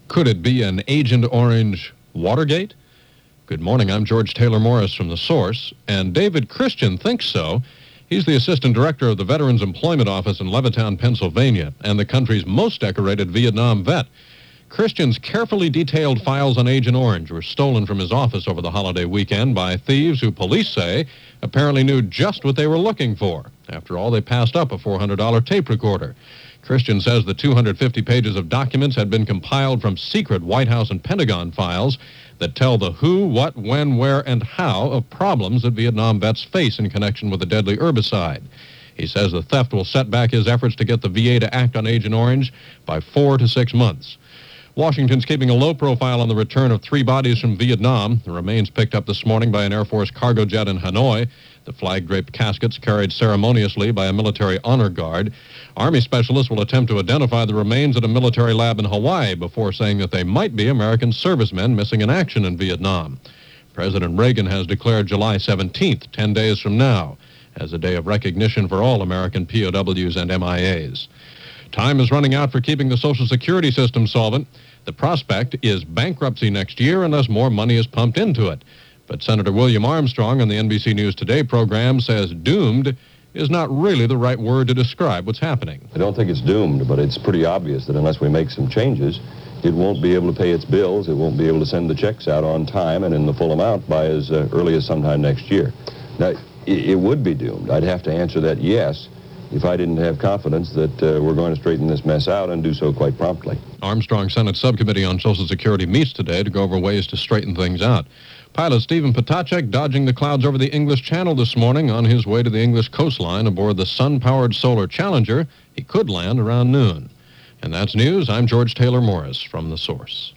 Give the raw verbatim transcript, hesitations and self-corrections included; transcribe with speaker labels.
Speaker 1: Could it be an Agent Orange Watergate? Good morning, I'm George Taylor Morris from The Source, and David Christian thinks so. He's the Assistant Director of the Veterans Employment Office in Levittown, Pennsylvania, and the country's most decorated Vietnam vet. Christian's carefully detailed files on Agent Orange were stolen from his office over the holiday weekend by thieves who police say apparently knew just what they were looking for. After all, they passed up a four hundred dollar tape recorder. Christian says the two hundred fifty pages of documents had been compiled from secret White House and Pentagon files that tell the who, what, when, where, and how of problems that Vietnam vets face in connection with the deadly herbicide. He says the theft will set back his efforts to get the V A to act on Agent Orange by four to six months. Washington's keeping a low profile on the return of three bodies from Vietnam. The remains picked up this morning by an Air Force cargo jet in Hanoi. The flag-draped caskets carried ceremoniously by a military honor guard. Army specialists will attempt to identify the remains at a military lab in Hawaii before saying that they might be American servicemen missing in action in Vietnam. President Reagan has declared July seventeenth, ten days from now, as a day of recognition for all American P O Ws and M I As. Time is running out for keeping the Social Security system solvent. The prospect is bankruptcy next year unless more money is pumped into it. But Senator William Armstrong on the N B C News Today program says doomed is not really the right word to describe what's happening.
Speaker 2: I don't think it's doomed, but it's pretty obvious that unless we make some changes, it won't be able to pay its bills, it won't be able to send the checks out on time and in the full amount by as uh, early as sometime next year. Now, it, it would be doomed. I'd have to answer that yes, if I didn't have confidence that uh, we're going to straighten this mess out and do so quite promptly.
Speaker 1: Armstrong Senate Subcommittee on Social Security meets today to go over ways to straighten things out. Pilot Stephen Potacek dodging the clouds over the English Channel this morning on his way to the English coastline aboard the sun-powered Solar Challenger. He could land around noon. And that's news. I'm George Taylor Morris from The Source.